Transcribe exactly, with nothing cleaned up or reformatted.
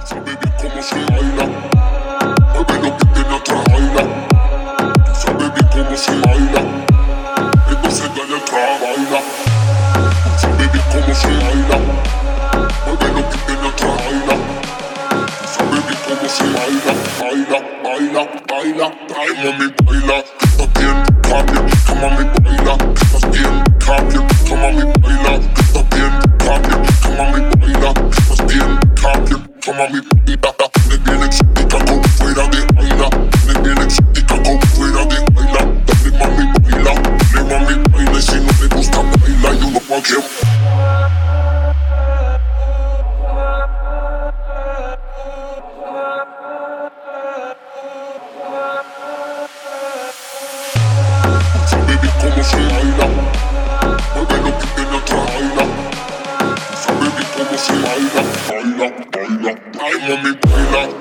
Sabe bien cómo se baila, mueve lo que tiene otra baila. Tú sabes bien cómo se baila, entonces dale otra baila. Tú sabes bien cómo se baila, mueve lo que tiene otra baila. Tú sabes bien cómo se baila, baila, baila, baila. Ay, mami, baila, que estás bien, cambia, que mami baila, que estás bien, cambia, que mami baila, que estás bien, cambia, que mami baila, que estás bien, cambia, que mami baila. Me bien exótica con fuera de baila, me bien exótica con fuera de baila. Dale mami baila, dale mami baila, y si no te gusta baila, yo no puedo que cómo se baila, mueve lo que tiene otra baila. Tú sabes bien cómo se baila, baila, baila. Ay, mami, baila.